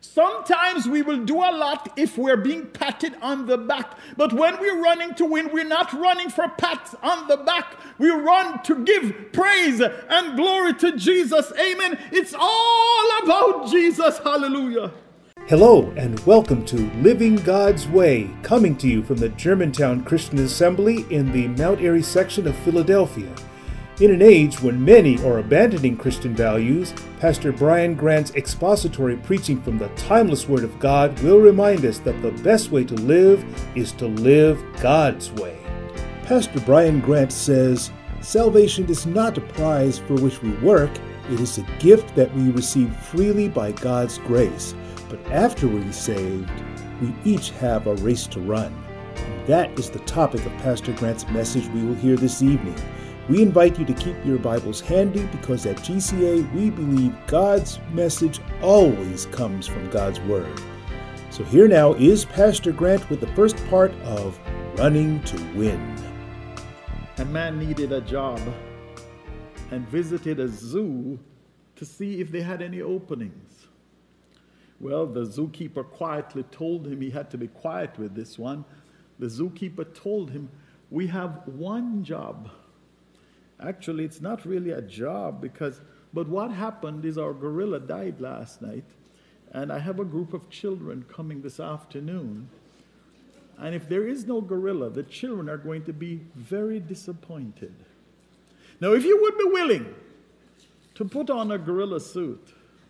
Sometimes we will do a lot if we're being patted on the back. But when we're running to win, we're not running for pats on the back. We run to give praise and glory to Jesus. Amen. It's all about Jesus. Hallelujah. Hello and welcome to Living God's Way, coming to you from the Germantown Christian Assembly in the Mount Airy section of Philadelphia. In an age when many are abandoning Christian values, Pastor Brian Grant's expository preaching from the timeless Word of God will remind us that the best way to live is to live God's way. Pastor Brian Grant says, "Salvation is not a prize for which we work. It is a gift that we receive freely by God's grace. But after we're saved, we each have a race to run." And that is the topic of Pastor Grant's message we will hear this evening. We invite you to keep your Bibles handy because at GCA we believe God's message always comes from God's Word. So here now is Pastor Grant with the first part of Running to Win. A man needed a job and visited a zoo to see if they had any openings. Well, the zookeeper quietly told him he had to be quiet with this one. The zookeeper told him, "We have one job." Actually, it's not really a job but what happened is our gorilla died last night, and I have a group of children coming this afternoon. And if there is no gorilla, the children are going to be very disappointed. Now, if you would be willing to put on a gorilla suit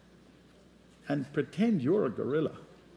and pretend you're a gorilla,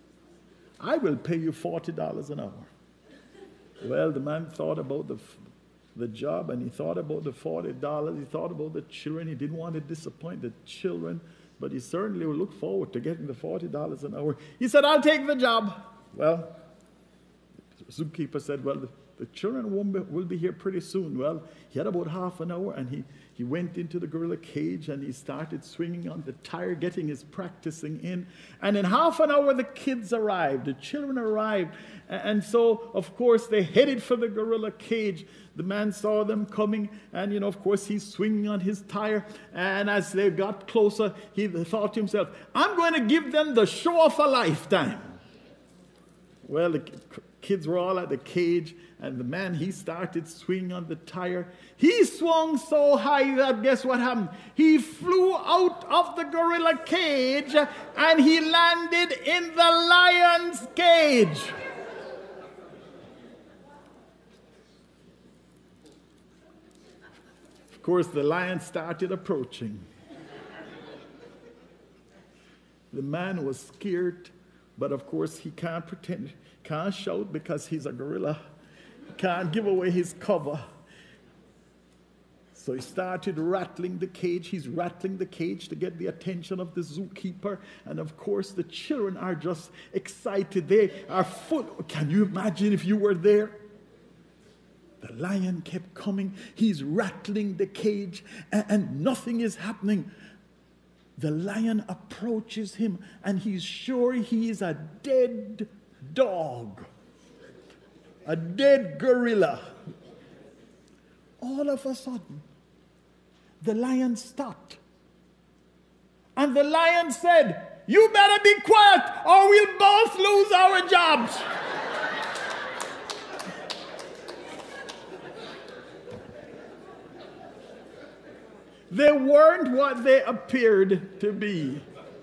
I will pay you $40 an hour. Well, the man thought about the job, and he thought about the $40. He thought about the children. He didn't want to disappoint the children, but he certainly would look forward to getting the $40 an hour. He said, "I'll take the job." Well, the zookeeper said, "Well, the children will be here pretty soon." Well, he had about half an hour, and he went into the gorilla cage, and he started swinging on the tire, getting his practicing in. And in half an hour, the kids arrived. The children arrived. And so, of course, they headed for the gorilla cage. The man saw them coming, and, of course, he's swinging on his tire. And as they got closer, he thought to himself, "I'm going to give them the show of a lifetime." Well, the kids were all at the cage, and the man, he started swinging on the tire. He swung so high that guess what happened? He flew out of the gorilla cage, and he landed in the lion's cage. Of course, the lion started approaching. The man was scared, but of course he can't pretend, can't shout because he's a gorilla. He can't give away his cover. So he started rattling the cage. He's rattling the cage to get the attention of the zookeeper. And of course, the children are just excited. They are full. Can you imagine if you were there? The lion kept coming. He's rattling the cage, and nothing is happening. The lion approaches him, and he's sure he is a dead dog, a dead gorilla. All of a sudden, the lion stopped. And the lion said, "You better be quiet, or we'll both lose our jobs." They weren't what they appeared to be.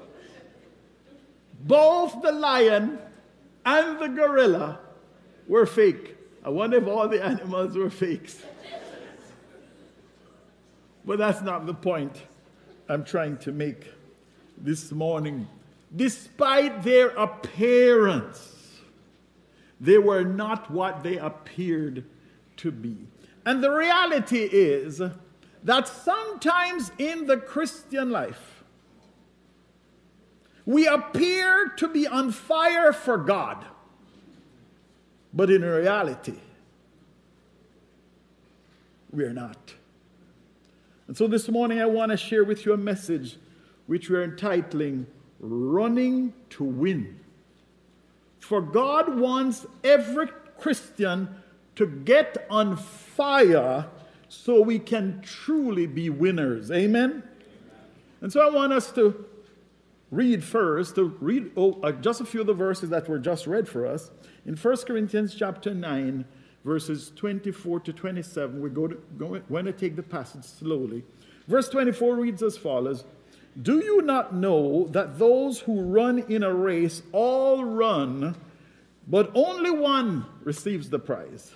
Both the lion and the gorilla were fake. I wonder if all the animals were fakes. But that's not the point I'm trying to make this morning. Despite their appearance, they were not what they appeared to be. And the reality is that sometimes in the Christian life, we appear to be on fire for God, but in reality, we're not. And so this morning I want to share with you a message which we're entitling, Running to Win. For God wants every Christian to get on fire so we can truly be winners. Amen? And so I want us to read first, just a few of the verses that were just read for us. In 1 Corinthians chapter 9, verses 24 to 27, we're going to take the passage slowly. Verse 24 reads as follows: "Do you not know that those who run in a race all run, but only one receives the prize?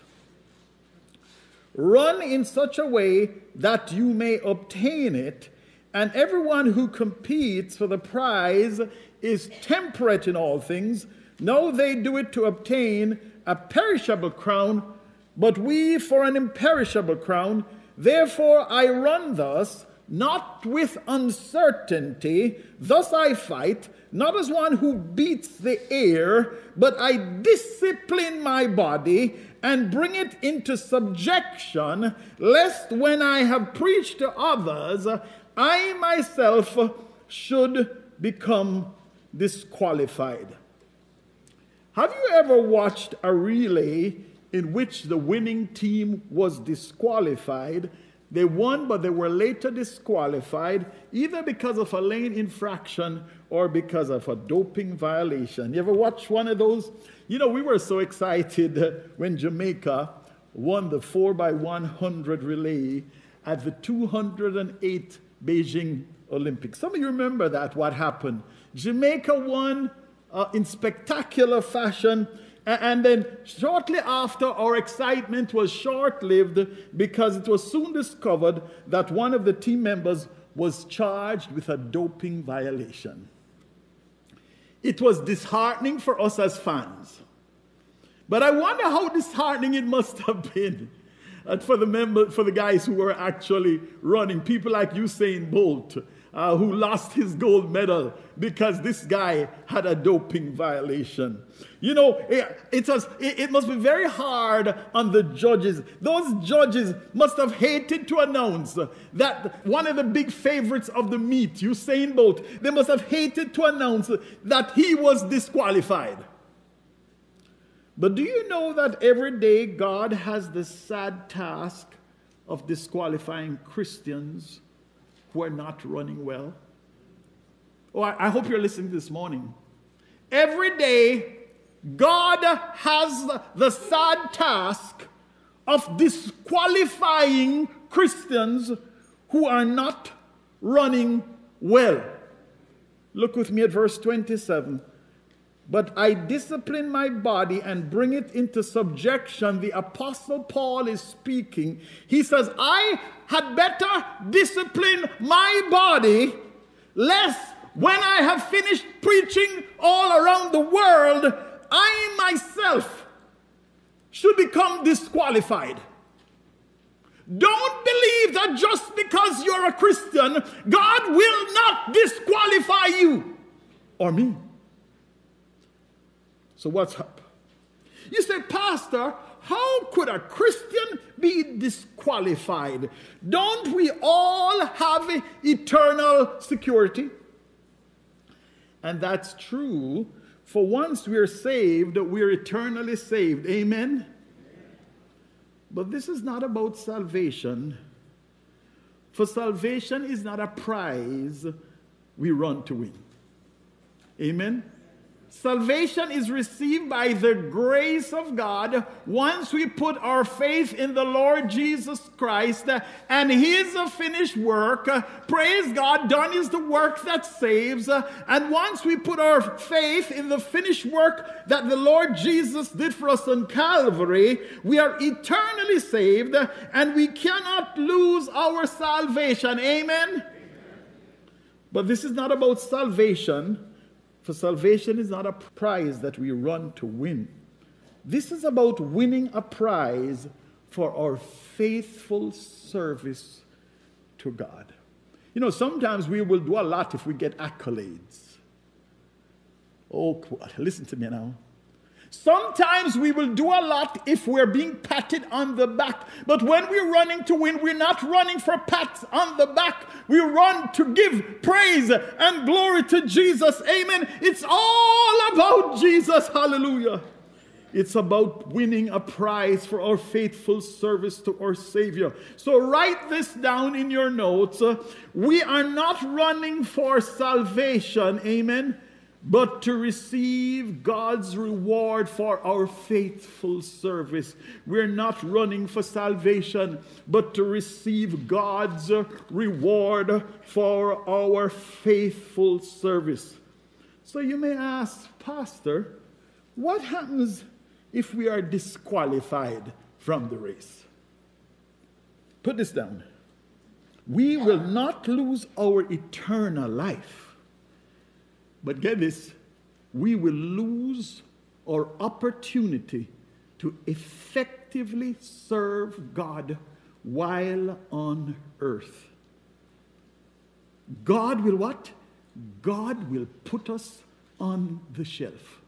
Run in such a way that you may obtain it, and everyone who competes for the prize is temperate in all things. Now they do it to obtain a perishable crown, but we for an imperishable crown. Therefore I run thus, not with uncertainty. Thus I fight, not as one who beats the air, but I discipline my body and bring it into subjection, lest when I have preached to others, I myself should become disqualified." Have you ever watched a relay in which the winning team was disqualified? They won, but they were later disqualified, either because of a lane infraction or because of a doping violation. You ever watch one of those? You know, we were so excited when Jamaica won the 4x100 relay at the 208 Beijing Olympics. Some of you remember that, what happened. Jamaica won in spectacular fashion, and then shortly after, our excitement was short-lived because it was soon discovered that one of the team members was charged with a doping violation. It was disheartening for us as fans. But I wonder how disheartening it must have been for the guys who were actually running. People like Usain Bolt, who lost his gold medal because this guy had a doping violation. You know, it must be very hard on the judges. Those judges must have hated to announce that one of the big favorites of the meet, Usain Bolt, they must have hated to announce that he was disqualified. But do you know that every day God has the sad task of disqualifying Christians who are not running well? Oh, I hope you're listening this morning. Every day, God has the sad task of disqualifying Christians who are not running well. Look with me at verse 27. "But I discipline my body and bring it into subjection." The Apostle Paul is speaking. He says, I had better discipline my body, lest when I have finished preaching all around the world, I myself should become disqualified. Don't believe that just because you're a Christian, God will not disqualify you or me. So what's up? You say, "Pastor, how could a Christian be disqualified? Don't we all have eternal security?" And that's true. For once we're saved, we're eternally saved. Amen? But this is not about salvation. For salvation is not a prize we run to win. Amen? Salvation is received by the grace of God once we put our faith in the Lord Jesus Christ and his finished work. Praise God, done is the work that saves. And once we put our faith in the finished work that the Lord Jesus did for us on Calvary, we are eternally saved and we cannot lose our salvation. Amen? But this is not about salvation. For salvation is not a prize that we run to win. This is about winning a prize for our faithful service to God. You know, sometimes we will do a lot if we get accolades. Oh, listen to me now. Sometimes we will do a lot if we're being patted on the back. But when we're running to win, we're not running for pats on the back. We run to give praise and glory to Jesus. Amen. It's all about Jesus. Hallelujah. It's about winning a prize for our faithful service to our Savior. So write this down in your notes. We are not running for salvation, amen, but to receive God's reward for our faithful service. We're not running for salvation, but to receive God's reward for our faithful service. So you may ask, Pastor, what happens if we are disqualified from the race? Put this down. We will not lose our eternal life. But get this, we will lose our opportunity to effectively serve God while on earth. God will what? God will put us on the shelf.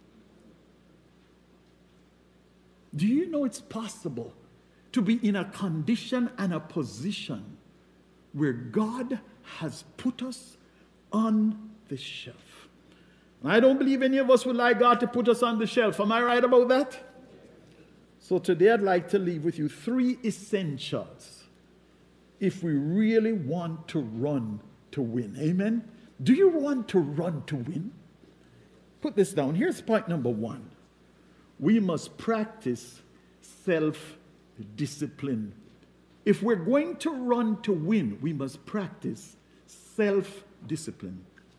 Do you know it's possible to be in a condition and a position where God has put us on the shelf? I don't believe any of us would like God to put us on the shelf. Am I right about that? So today I'd like to leave with you 3 essentials if we really want to run to win. Amen? Do you want to run to win? Put this down. Here's point number 1. We must practice self-discipline. If we're going to run to win, we must practice self-discipline.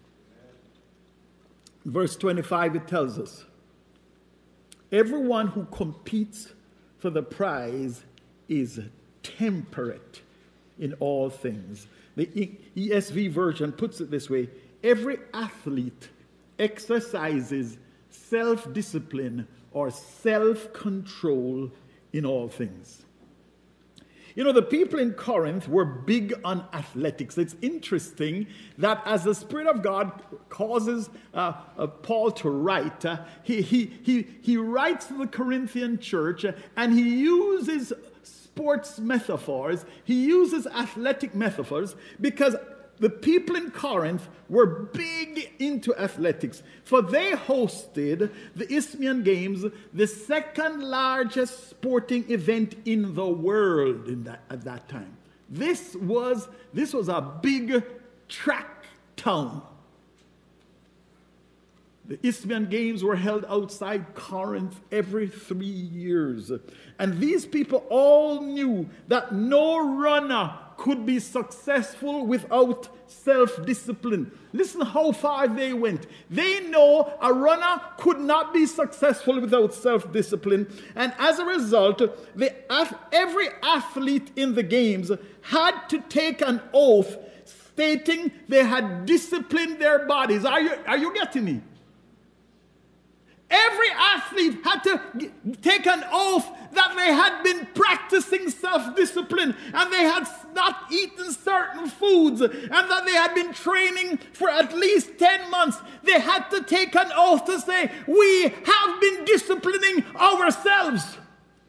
Verse 25, it tells us, everyone who competes for the prize is temperate in all things. The ESV version puts it this way: every athlete exercises self-discipline or self-control in all things. You know, the people in Corinth were big on athletics. It's interesting that as the Spirit of God causes Paul to write, he writes to the Corinthian church and he uses sports metaphors. He uses athletic metaphors because the people in Corinth were big into athletics, for they hosted the Isthmian Games, the second largest sporting event in the world at that time. This was a big track town. The Isthmian Games were held outside Corinth every 3 years. And these people all knew that no runner could be successful without self-discipline. Listen how far they went. They know a runner could not be successful without self-discipline. And as a result, every athlete in the games had to take an oath stating they had disciplined their bodies. Are you getting me? Every athlete had to take an oath that they had been practicing self-discipline and they had not eaten certain foods and that they had been training for at least 10 months. They had to take an oath to say, we have been disciplining ourselves.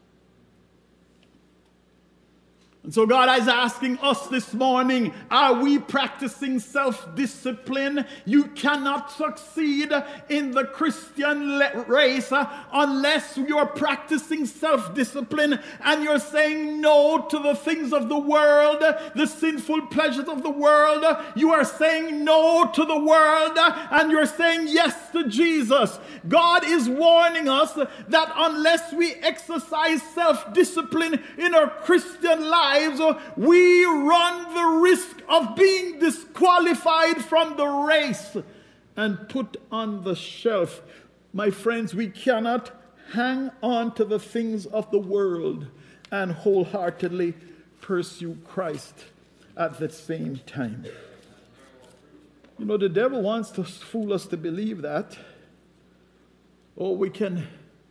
And so God is asking us this morning, are we practicing self-discipline? You cannot succeed in the Christian race unless you're practicing self-discipline and you're saying no to the things of the world, the sinful pleasures of the world. You are saying no to the world and you're saying yes to Jesus. God is warning us that unless we exercise self-discipline in our Christian lives, we run the risk of being disqualified from the race and put on the shelf. My friends, we cannot hang on to the things of the world and wholeheartedly pursue Christ at the same time. You know, the devil wants to fool us to believe that. Oh, we can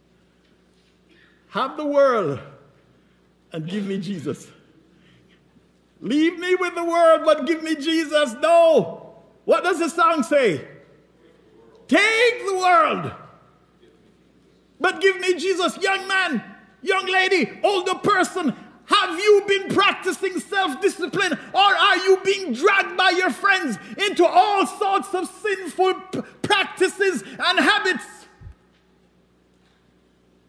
have the world and give me Jesus. Leave me with the world, but give me Jesus. No. What does the song say? Take the world, but give me Jesus. Young man, young lady, older person, have you been practicing self-discipline, or are you being dragged by your friends into all sorts of sinful practices and habits?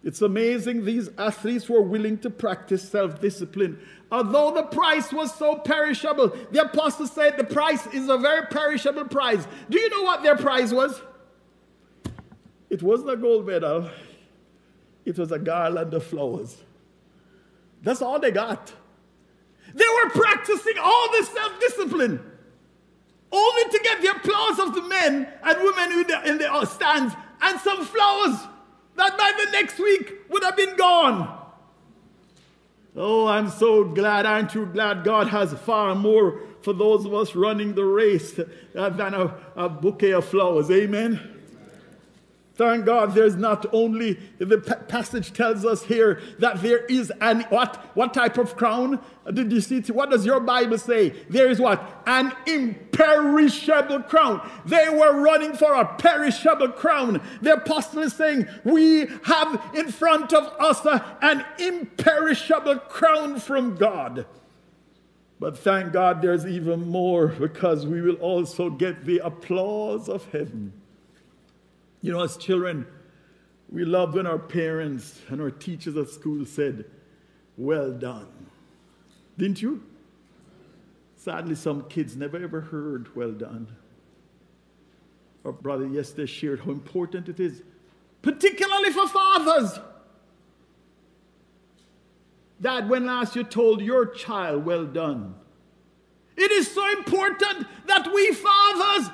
It's amazing these athletes were willing to practice self-discipline. Although the price was so perishable, the apostle said the price is a very perishable prize. Do you know what their prize was? It wasn't a gold medal. It was a garland of flowers. That's all they got. They were practicing all this self-discipline, only to get the applause of the men and women in the stands and some flowers that by the next week would have been gone. Oh, I'm so glad. Aren't you glad God has far more for those of us running the race than a bouquet of flowers? Amen. Thank God there's not only, the passage tells us here that there is an, what type of crown? Did you see? What does your Bible say? There is what? An imperishable crown. They were running for a perishable crown. The apostle is saying, we have in front of us an imperishable crown from God. But thank God there's even more, because we will also get the applause of heaven. You know, as children, we loved when our parents and our teachers at school said, well done. Didn't you? Sadly, some kids never ever heard well done. Our brother yesterday shared how important it is, particularly for fathers. Dad, when last you told your child well done? It is so important that we fathers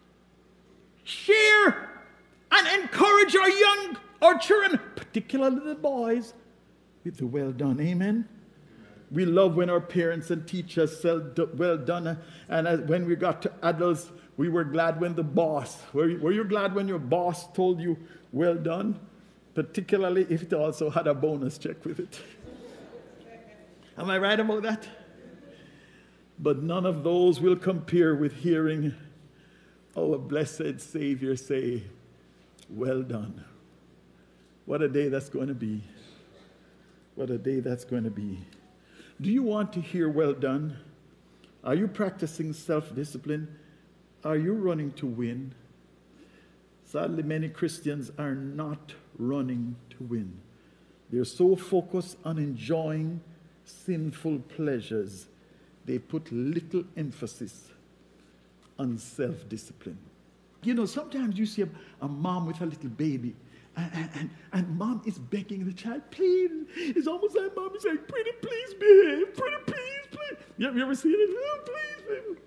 share and encourage our children, particularly the boys, with the well done. Amen. We love when our parents and teachers said well done. And when we got to adults, we were glad when the boss, were you glad when your boss told you well done? Particularly if it also had a bonus check with it. Am I right about that? But none of those will compare with hearing our blessed Savior say, well done. What a day that's going to be. What a day that's going to be. Do you want to hear well done? Are you practicing self-discipline? Are you running to win? Sadly, many Christians are not running to win. They're so focused on enjoying sinful pleasures, they put little emphasis on self-discipline. You know, sometimes you see a mom with a little baby, and mom is begging the child, please. It's almost like mom is saying, pretty, please behave. Pretty, please. You ever seen it? Oh, please.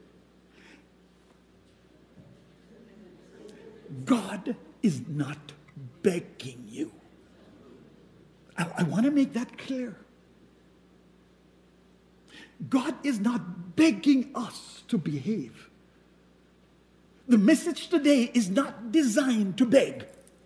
God is not begging you. I want to make that clear. God is not begging us to behave. The message today is not designed to beg.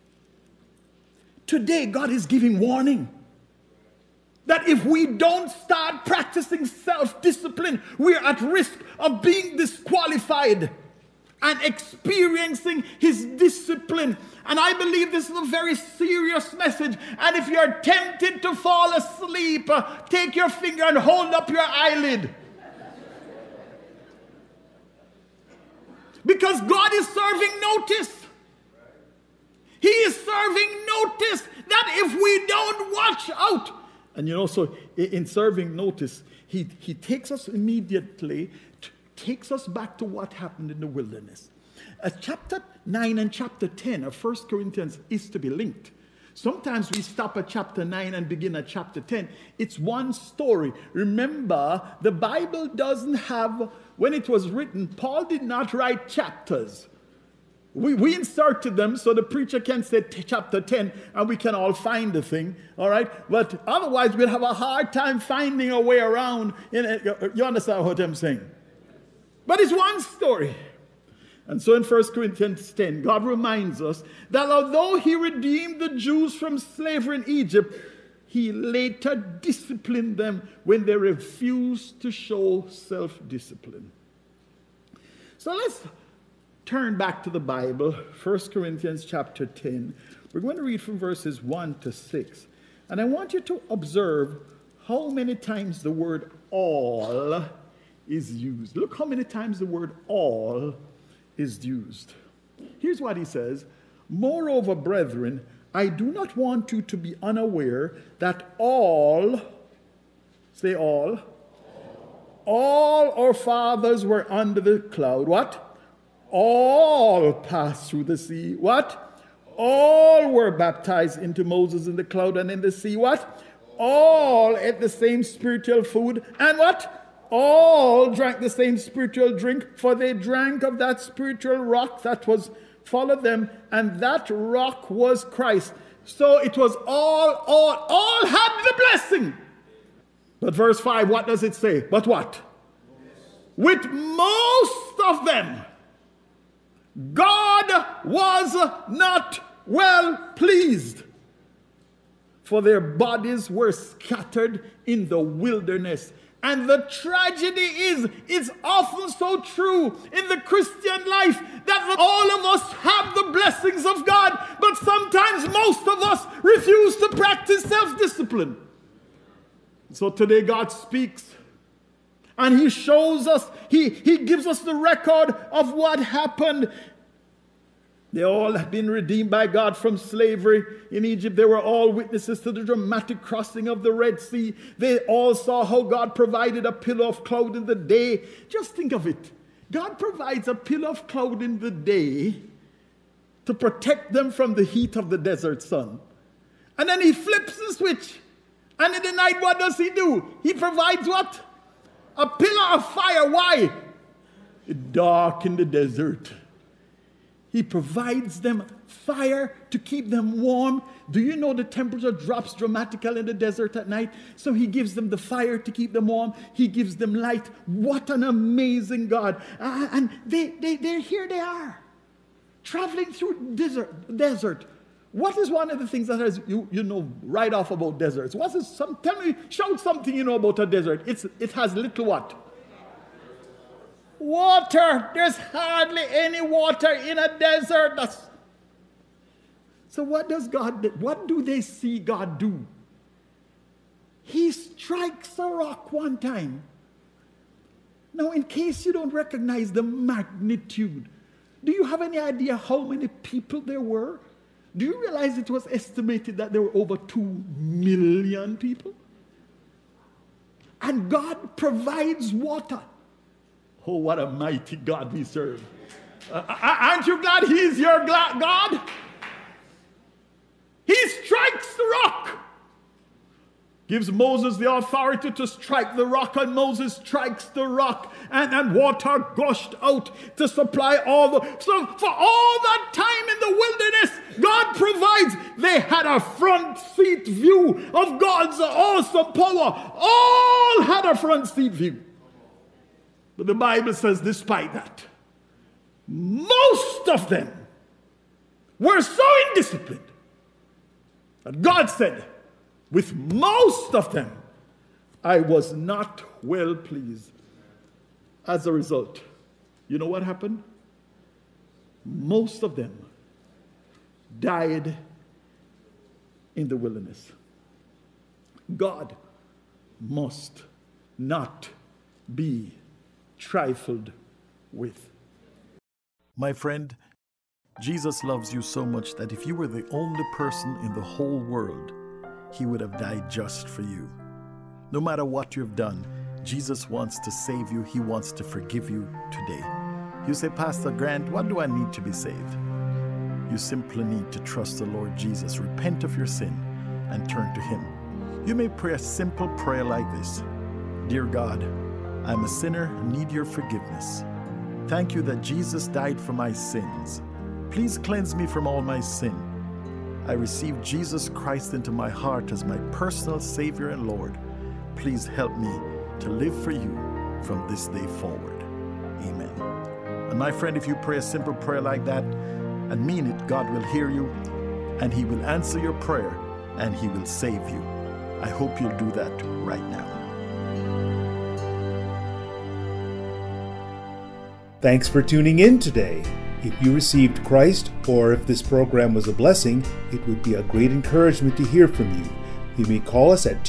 Today, God is giving warning that if we don't start practicing self-discipline, we're at risk of being disqualified and experiencing His discipline. And I believe this is a very serious message. And if you're tempted to fall asleep, take your finger and hold up your eyelid. Because God is serving notice. He is serving notice that if we don't watch out. And you know, so in serving notice, he takes us immediately, takes us back to what happened in the wilderness. Chapter 9 and chapter 10 of 1 Corinthians is to be linked. Sometimes we stop at chapter 9 and begin at chapter 10. It's one story. Remember, the Bible doesn't have, when it was written, Paul did not write chapters. We inserted them so the preacher can say chapter 10 and we can all find the thing, all right? But otherwise, we'll have a hard time finding a way around. You understand what I'm saying? But it's one story. And so in 1 Corinthians 10, God reminds us that although He redeemed the Jews from slavery in Egypt, He later disciplined them when they refused to show self-discipline. So let's turn back to the Bible, 1 Corinthians chapter 10. We're going to read from verses 1 to 6. And I want you to observe how many times the word all is used. Look how many times the word all is used. Here's what he says. Moreover, brethren, I do not want you to be unaware that all, say all our fathers were under the cloud. What? All passed through the sea. What? All were baptized into Moses in the cloud and in the sea. What? All ate the same spiritual food. And what? All drank the same spiritual drink, for they drank of that spiritual rock that was followed them, and that rock was Christ. So it was all had the blessing. But verse 5, what does it say? But what? With most of them, God was not well pleased, for their bodies were scattered in the wilderness. And the tragedy is, it's often so true in the Christian life that all of us have the blessings of God, but sometimes most of us refuse to practice self-discipline. So today God speaks and he shows us, he gives us the record of what happened. They all have been redeemed by God from slavery in Egypt. They were all witnesses to the dramatic crossing of the Red Sea. They all saw how God provided a pillar of cloud in the day. Just think of it. God provides a pillar of cloud in the day to protect them from the heat of the desert sun. And then he flips the switch. And in the night, what does he do? He provides what? A pillar of fire. Why? It's dark in the desert. He provides them fire to keep them warm. Do you know the temperature drops dramatically in the desert at night? So he gives them the fire to keep them warm. He gives them light. What an amazing God. And they're here they are, traveling through desert. What is one of the things that has you know right off about deserts? What is tell me, shout something you know about a desert. It has little what? Water. There's hardly any water in a desert. So what does God do? What do they see God do? He strikes a rock one time. Now, in case you don't recognize the magnitude, do you have any idea how many people there were? Do you realize it was estimated that there were over 2 million people? And God provides water. Oh, what a mighty God we serve. Aren't you glad he's your God? He strikes the rock. Gives Moses the authority to strike the rock, and Moses strikes the rock, and water gushed out to supply so for all that time in the wilderness, God provides. They had a front seat view of God's awesome power. All had a front seat view. But the Bible says, despite that, most of them were so indisciplined that God said, with most of them, I was not well pleased. As a result, you know what happened? Most of them died in the wilderness. God must not be trifled with. My friend, Jesus loves you so much that if you were the only person in the whole world, he would have died just for you. No matter what you've done, Jesus wants to save you. He wants to forgive you today. You say, Pastor Grant, what do I need to be saved? You simply need to trust the Lord Jesus, repent of your sin, and turn to him. You may pray a simple prayer like this. Dear God, I'm a sinner and need your forgiveness. Thank you that Jesus died for my sins. Please cleanse me from all my sin. I receive Jesus Christ into my heart as my personal Savior and Lord. Please help me to live for you from this day forward. Amen. And my friend, if you pray a simple prayer like that and mean it, God will hear you and he will answer your prayer and he will save you. I hope you'll do that right now. Thanks for tuning in today. If you received Christ, or if this program was a blessing, it would be a great encouragement to hear from you. You may call us at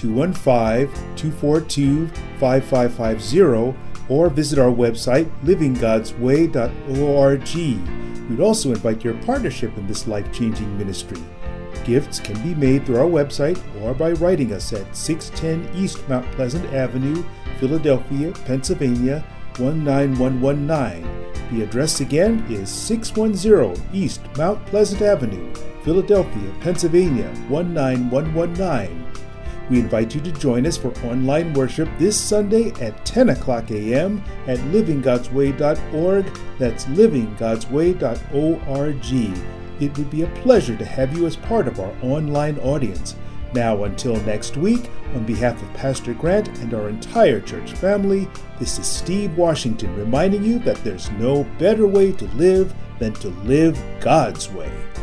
215-242-5550 or visit our website, livinggodsway.org. We'd also invite your partnership in this life-changing ministry. Gifts can be made through our website or by writing us at 610 East Mount Pleasant Avenue, Philadelphia, Pennsylvania, 19119. The address again is 610 East Mount Pleasant Avenue, Philadelphia, Pennsylvania, 19119. We invite you to join us for online worship this Sunday at 10 o'clock a.m. at livinggodsway.org. That's livinggodsway.org. It would be a pleasure to have you as part of our online audience. Now, until next week, on behalf of Pastor Grant and our entire church family, this is Steve Washington reminding you that there's no better way to live than to live God's way.